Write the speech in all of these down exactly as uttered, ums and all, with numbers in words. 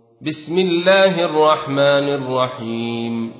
بسم الله الرحمن الرحيم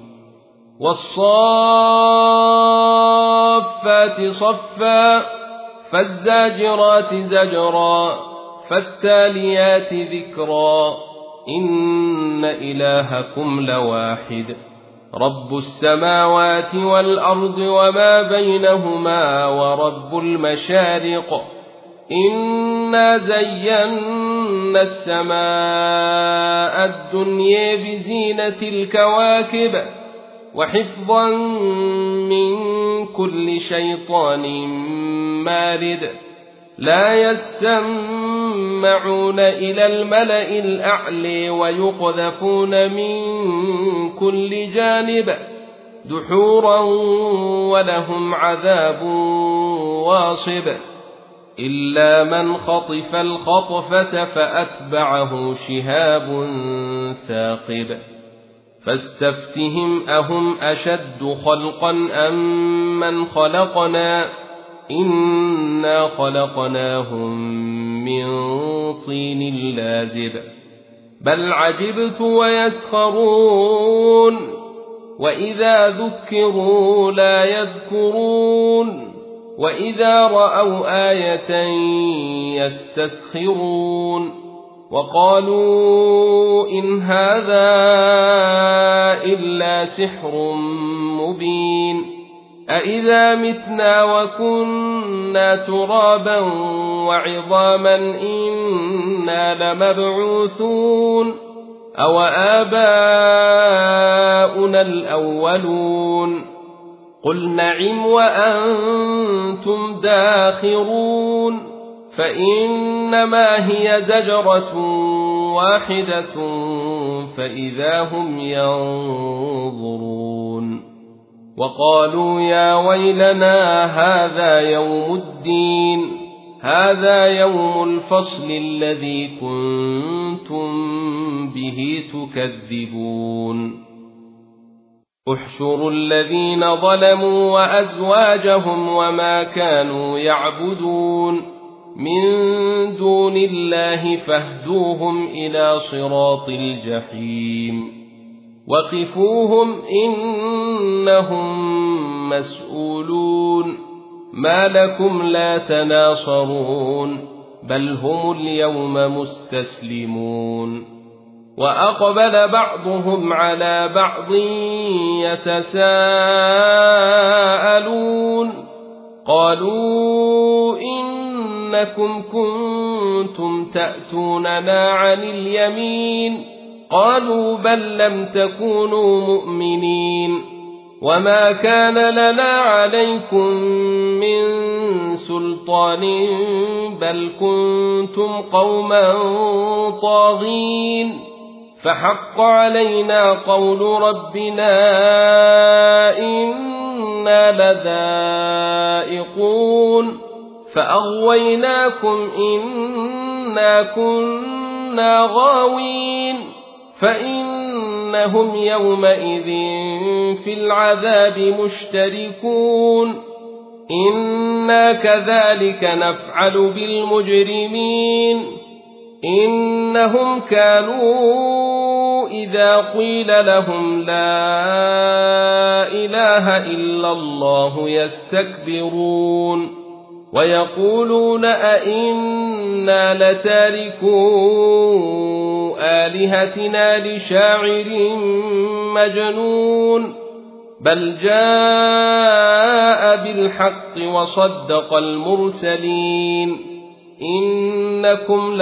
والصافات صفا فالزاجرات زجرا فالتاليات ذكرا إن إلهكم لواحد رب السماوات والأرض وما بينهما ورب المشارق إنا زينا السماء الدنيا بزينة الكواكب وحفظا من كل شيطان مارد لا يسمعون إلى الملأ الأعلى ويقذفون من كل جانب دحورا ولهم عذاب واصب إلا من خطف الخطفة فأتبعه شهاب ثاقب فاستفتهم أهم أشد خلقا أم من خلقنا إنا خلقناهم من طين لازب بل عجبت ويسخرون وإذا ذكروا لا يذكرون وإذا رأوا آية يستسخرون وقالوا إن هذا إلا سحر مبين أإذا متنا وكنا ترابا وعظاما إنا لمبعوثون أو آباؤنا الأولون قل نعم وأنتم داخرون فإنما هي زجرة واحدة فإذا هم ينظرون وقالوا يا ويلنا هذا يوم الدين هذا يوم الفصل الذي كنتم به تكذبون احشروا الذين ظلموا وأزواجهم وما كانوا يعبدون من دون الله فاهدوهم إلى صراط الجحيم وقفوهم إنهم مسؤولون ما لكم لا تناصرون بل هم اليوم مستسلمون وأقبل بعضهم على بعض يتساءلون قالوا إنكم كنتم تأتوننا عن اليمين قالوا بل لم تكونوا مؤمنين وما كان لنا عليكم من سلطان بل كنتم قوما طاغين فحق علينا قول ربنا إنا لذائقون فأغويناكم إنا كنا غاوين فإنهم يومئذ في العذاب مشتركون إنا كذلك نفعل بالمجرمين إنهم كانوا إذا قيل لهم لا إله إلا الله يستكبرون ويقولون أئنا لتاركو آلهتنا لشاعر مجنون بل جاء بالحق وصدق المرسلين إنكم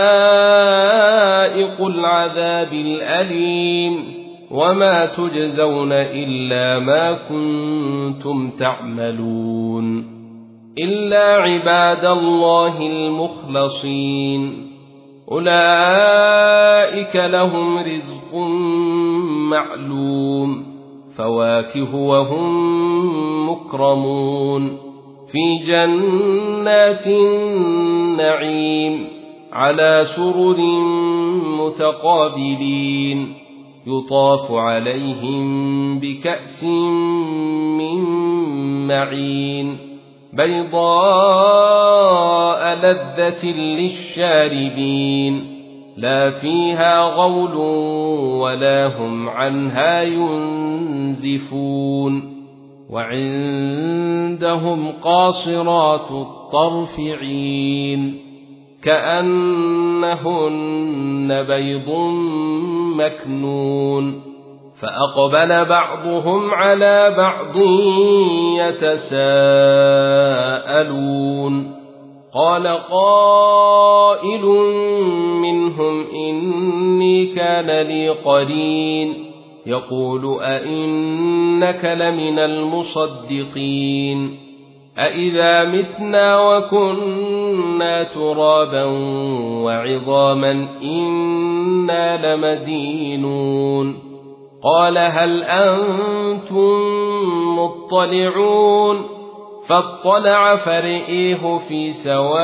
لذائق العذاب الأليم وما تجزون إلا ما كنتم تعملون إلا عباد الله المخلصين أولئك لهم رزق معلوم فواكه وهم مكرمون في جنات النعيم على سرر متقابلين يطاف عليهم بكأس من معين بيضاء لذة للشاربين لا فيها غول ولا هم عنها ينزفون وعندهم قاصرات الطرف عين كأنهن بيض مكنون فأقبل بعضهم على بعض يتساءلون قال قائل منهم إني كان لي قرين يقول أئنك لمن المصدقين أئذا متنا وكنا ترابا وعظاما إنا لمدينون قال هل أنتم مطلعون فاطلع فرئيه في سواء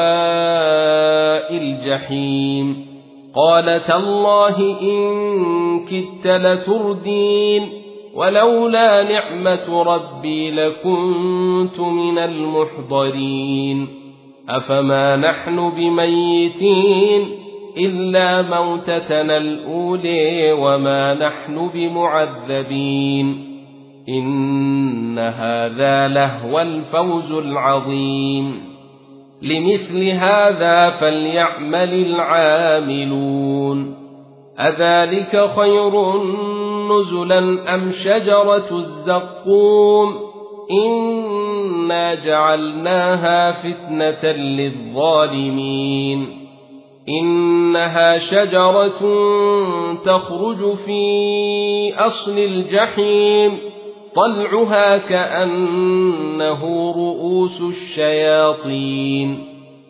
الجحيم قال تالله إن كدت لتردين ولولا نعمة ربي لكنت من المحضرين أفما نحن بميتين إلا موتتنا الأولى وما نحن بمعذبين إن هذا لهو الفوز العظيم لمثل هذا فليعمل العاملون أذلك خير نزلا أم شجرة الزقوم إنا جعلناها فتنة للظالمين إنها شجرة تخرج في أصل الجحيم طلعها كأنه رؤوس الشياطين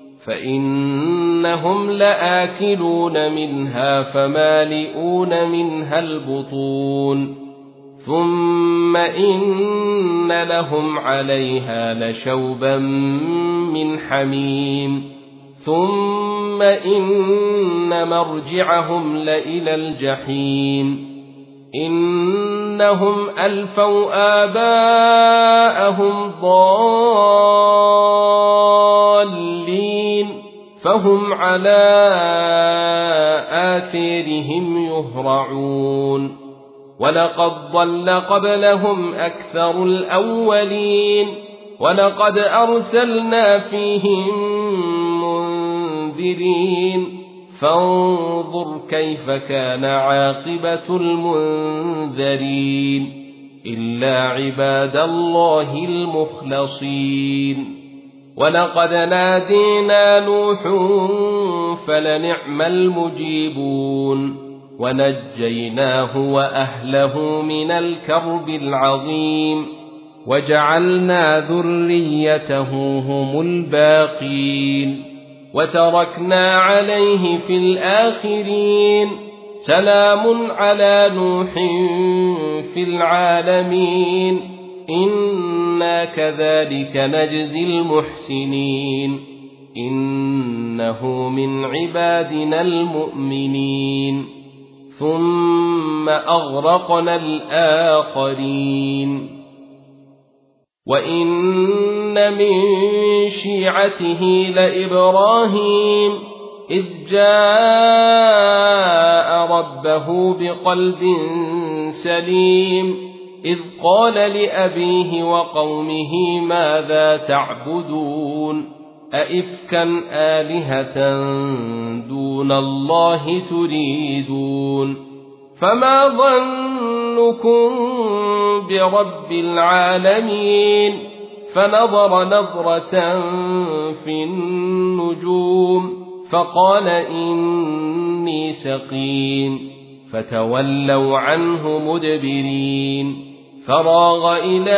فإنهم لآكلون منها فمالئون منها البطون ثم إن لهم عليها لشوبا من حميم ثم إن مرجعهم لإلى الجحيم إنهم ألفوا آباءهم ضالين فهم على آثارهم يهرعون ولقد ضل قبلهم أكثر الأولين ولقد أرسلنا فيهم منذرين فانظر كيف كان عاقبة المنذرين إلا عباد الله المخلصين ولقد نادينا نوح فلنعم المجيبون ونجيناه وأهله من الكرب العظيم وجعلنا ذريته هم الباقين وتركنا عليه في الآخرين سلام على نوح في العالمين إنا كذلك نجزي المحسنين إنه من عبادنا المؤمنين ثم أغرقنا الآخرين وإن من شيعته لإبراهيم إذ جاء ربه بقلب سليم إذ قال لأبيه وقومه ماذا تعبدون أئفكا آلهة دون الله تريدون فما ظنكم برب العالمين فنظر نظرة في النجوم فقال إني سقيم فتولوا عنه مدبرين فراغ إلى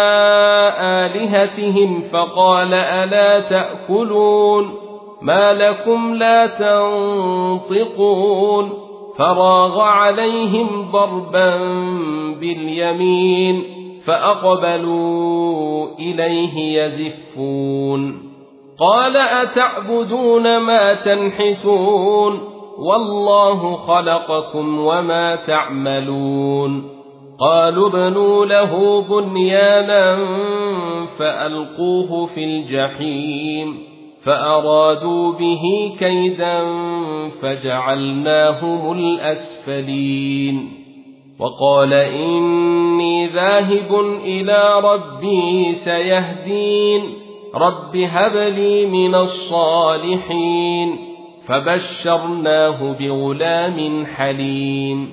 آلهتهم فقال ألا تأكلون ما لكم لا تنطقون فراغ عليهم ضربا باليمين فأقبلوا إليه يزفون قال أتعبدون ما تنحتون والله خلقكم وما تعملون قالوا ابنوا له بنيانا فألقوه في الجحيم فأرادوا به كيدا فجعلناهم الأسفلين وقال إني ذاهب إلى ربي سيهدين رب هب لي من الصالحين فبشرناه بغلام حليم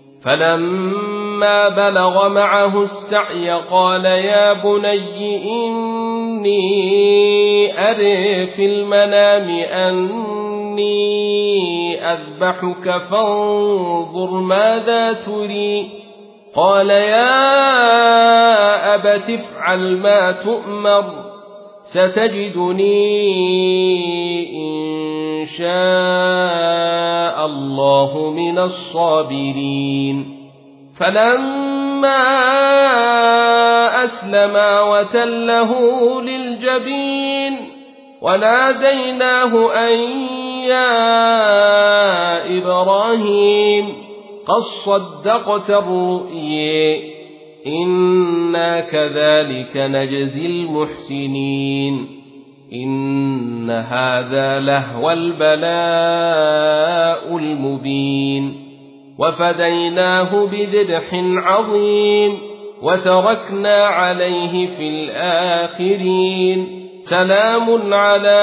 فلما بلغ معه السعي قال يا بني إني أرى في المنام أني أذبحك فانظر ماذا تري قال يا أبت افعل ما تؤمر ستجدني إن شاء الله من الصابرين فلما أسلما وتله للجبين وناديناه أن يا إبراهيم قد صدقت الرؤيا إنا كذلك نجزي المحسنين إن هذا لهو البلاء المبين وفديناه بذبح عظيم وتركنا عليه في الآخرين سلام على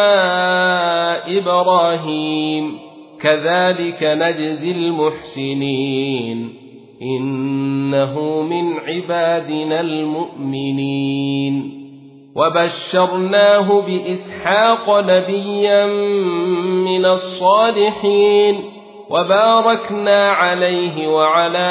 إبراهيم كذلك نجزي المحسنين إنه من عبادنا المؤمنين وبشرناه بإسحاق نبيا من الصالحين وباركنا عليه وعلى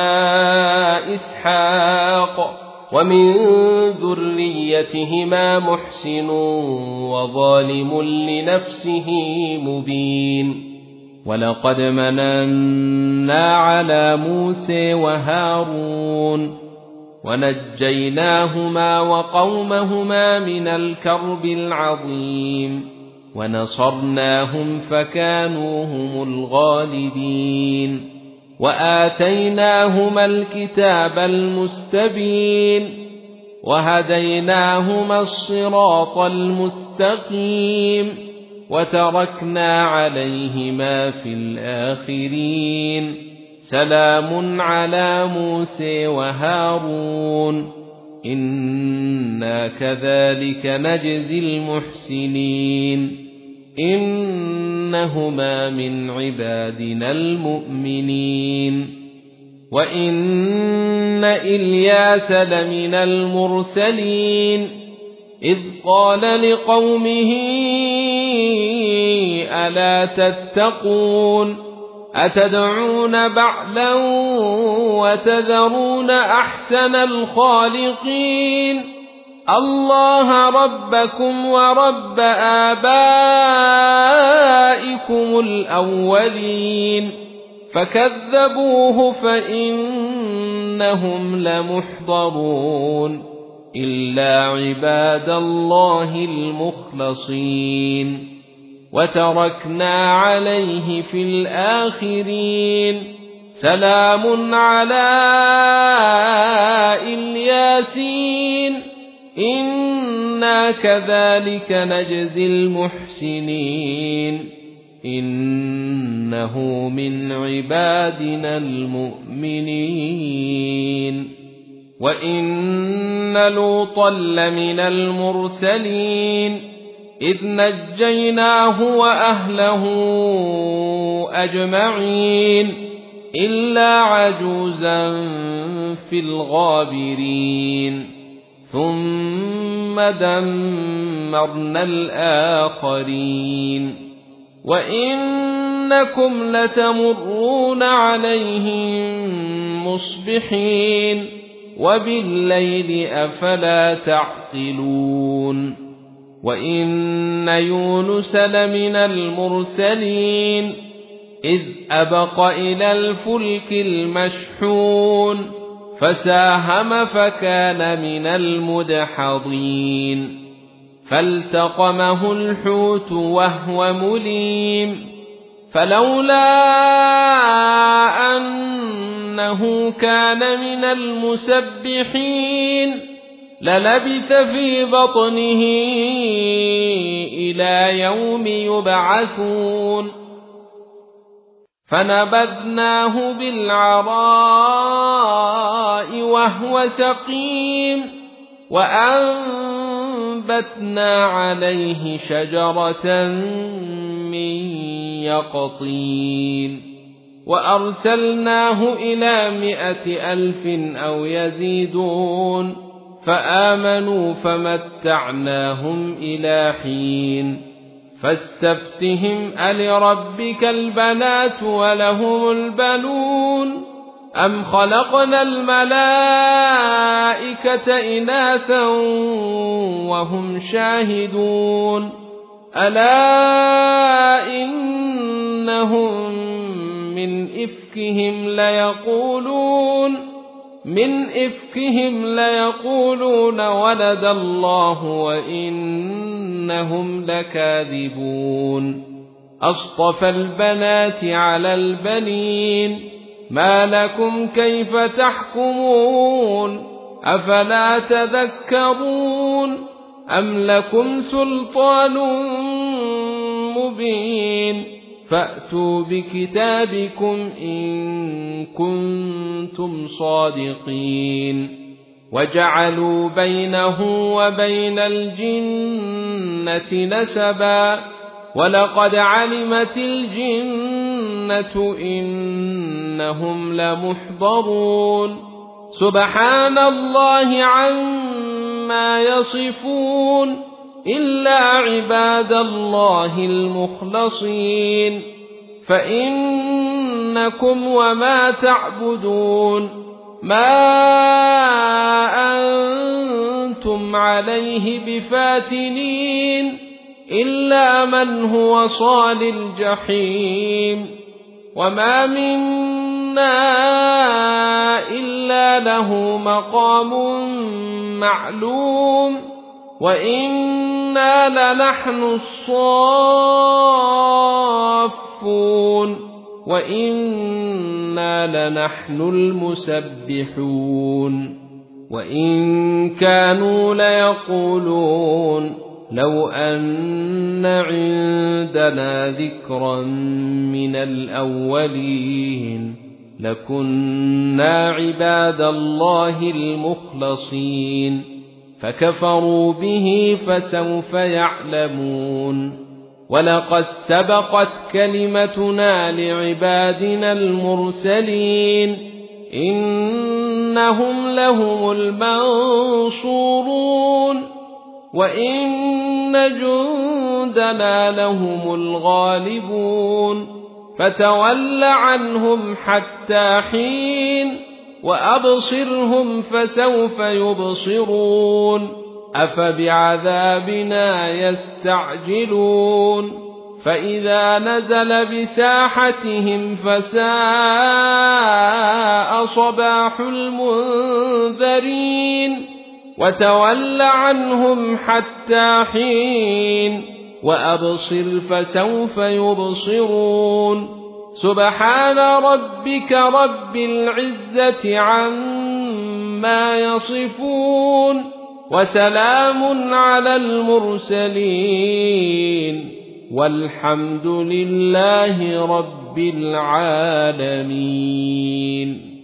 إسحاق ومن ذريتهما محسن وظالم لنفسه مبين ولقد مننا على موسى وهارون ونجيناهما وقومهما من الكرب العظيم ونصرناهم فكانوا هم الغالبين وآتيناهما الكتاب المستبين وهديناهما الصراط المستقيم وتركنا عليهما في الآخرين سلام على موسى وهارون إنا كذلك نجزي المحسنين إنهما من عبادنا المؤمنين وإن إلياس لمن المرسلين إذ قال لقومه ألا تتقون أتدعون بعلا وتذرون أحسن الخالقين الله ربكم ورب آبائكم الأولين فكذبوه فإنهم لمحضرون إلا عباد الله المخلصين وتركنا عليه في الآخرين سلام على الياسين إنا كذلك نجزي المحسنين إنه من عبادنا المؤمنين وإن لوطا لمن المرسلين إذ نجيناه وأهله أجمعين إلا عجوزا في الغابرين ثم دمرنا الآخرين وإنكم لتمرون عليهم مصبحين وبالليل أفلا تعقلون وإن يونس لمن المرسلين إذ أبق إلى الفلك المشحون فساهم فكان من المدحضين فالتقمه الحوت وهو مليم فلولا أنه كان من المسبحين للبث في بطنه إلى يوم يبعثون فنبذناه بالعراء وهو سقيم وأنبتنا عليه شجرة من يقطين وأرسلناه إلى مائة ألف أو يزيدون فآمنوا فمتعناهم إلى حين فاستفتهم ألربك البنات ولهم البنون أم خلقنا الملائكة إناثا وهم شاهدون ألا إنهم من إفكهم ليقولون من إفكهم ليقولون ولد الله وإنهم لكاذبون أصطفى البنات على البنين ما لكم كيف تحكمون أفلا تذكرون أم لكم سلطان مبين فأتوا بكتابكم إن كنتم صادقين وجعلوا بينه وبين الجنة نسبا ولقد علمت الجنة إنهم لمحضرون سبحان الله عما يصفون إلا عباد الله المخلصين فإنكم وما تعبدون ما أنتم عليه بفاتنين إلا من هو صال الجحيم وما منا إلا له مقام معلوم وإنا لنحن الصافون وإنا لنحن المسبحون وإن كانوا ليقولون لو أن عندنا ذكرا من الأولين لكنا عباد الله المخلصين فكفروا به فسوف يعلمون ولقد سبقت كلمتنا لعبادنا المرسلين إنهم لهم المنصورون وإن جندنا لهم الغالبون فتول عنهم حتى حين وأبصرهم فسوف يبصرون أفبعذابنا يستعجلون فإذا نزل بساحتهم فساء صباح المنذرين وتول عنهم حتى حين وأبصر فسوف يبصرون سبحان ربك رب العزة عما يصفون وسلام على المرسلين والحمد لله رب العالمين.